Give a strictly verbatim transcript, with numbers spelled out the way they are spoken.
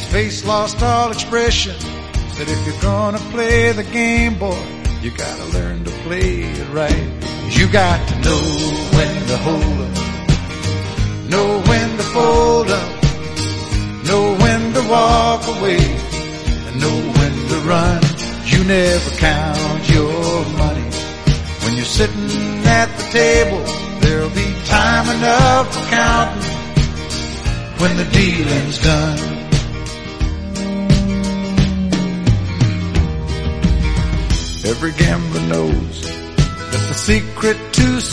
face lost all expression. Said if you're gonna play the game, boy, you gotta learn to play it right. You got to know when to hold up, know when to fold up, know when to walk away, and know when to run. You never count your money. When you're sitting at the table, there'll be time enough for counting when the dealing's done. Every gambler knows that the secret to